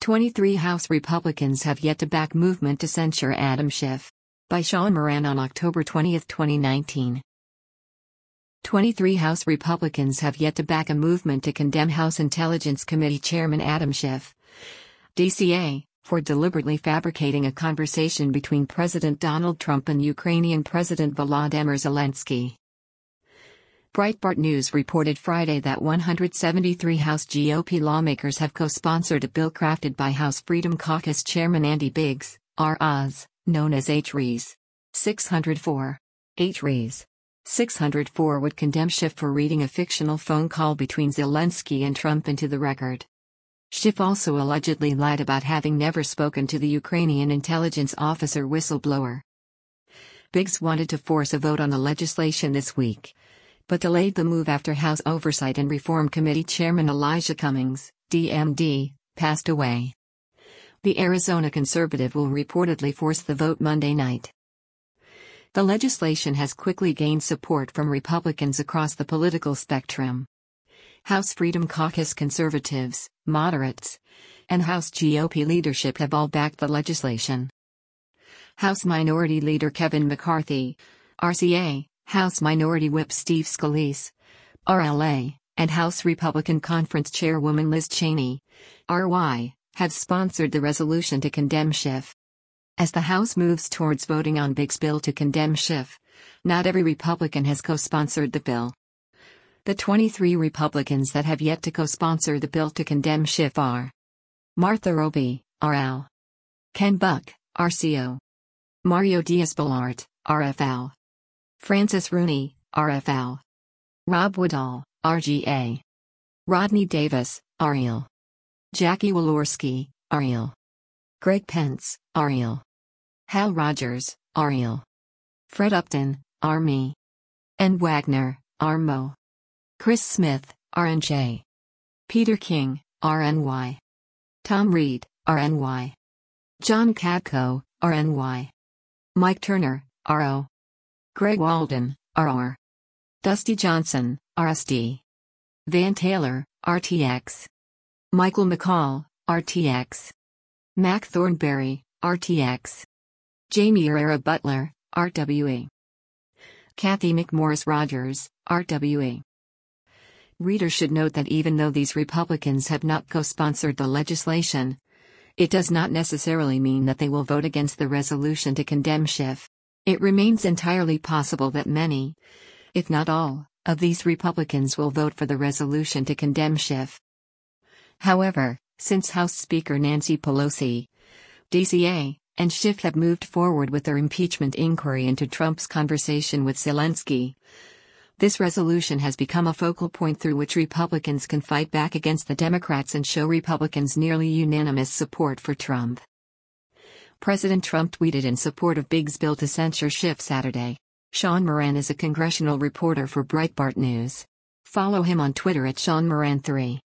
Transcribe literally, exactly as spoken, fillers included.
twenty-three House Republicans have yet to back movement to censure Adam Schiff. By Sean Moran on October twentieth, twenty nineteen. twenty-three House Republicans have yet to back a movement to condemn House Intelligence Committee Chairman Adam Schiff, D C A, for deliberately fabricating a conversation between President Donald Trump and Ukrainian President Volodymyr Zelensky. Breitbart News reported Friday that one hundred seventy-three House G O P lawmakers have co-sponsored a bill crafted by House Freedom Caucus Chairman Andy Biggs, R Oz, known as H R E S. six hundred four. H R E S. six hundred four would condemn Schiff for reading a fictional phone call between Zelensky and Trump into the record. Schiff also allegedly lied about having never spoken to the Ukrainian intelligence officer whistleblower. Biggs wanted to force a vote on the legislation this week, but delayed the move after House Oversight and Reform Committee Chairman Elijah Cummings, D M D, passed away. The Arizona conservative will reportedly force the vote Monday night. The legislation has quickly gained support from Republicans across the political spectrum. House Freedom Caucus conservatives, moderates, and House G O P leadership have all backed the legislation. House Minority Leader Kevin McCarthy, R C A, House Minority Whip Steve Scalise, R L A, and House Republican Conference Chairwoman Liz Cheney, R Y, have sponsored the resolution to condemn Schiff. As the House moves towards voting on Biggs' bill to condemn Schiff, not every Republican has co-sponsored the bill. The twenty-three Republicans that have yet to co-sponsor the bill to condemn Schiff are Martha Roby, R L, Ken Buck, R C O, Mario Diaz-Balart, R F L, Francis Rooney, R F L, Rob Woodall, R G A, Rodney Davis, R E L, Jackie Walorski, R E L, Greg Pence, R E L, Hal Rogers, R E L, Fred Upton, R M E, N. Wagner, R M O, Chris Smith, R N J, Peter King, R N Y, Tom Reed, R N Y, John Katko, R N Y, Mike Turner, R O, Greg Walden, R R, Dusty Johnson, R S D, Van Taylor, R T X, Michael McCall, R T X, Mac Thornberry, R T X, Jamie Herrera Butler, R W E, Kathy McMorris Rogers, R W E. Readers should note that even though these Republicans have not co-sponsored the legislation, it does not necessarily mean that they will vote against the resolution to condemn Schiff. It remains entirely possible that many, if not all, of these Republicans will vote for the resolution to condemn Schiff. However, since House Speaker Nancy Pelosi, D C A, and Schiff have moved forward with their impeachment inquiry into Trump's conversation with Zelensky, this resolution has become a focal point through which Republicans can fight back against the Democrats and show Republicans nearly unanimous support for Trump. President Trump tweeted in support of Biggs' bill to censure Schiff Saturday. Sean Moran is a congressional reporter for Breitbart News. Follow him on Twitter at Sean Moran three.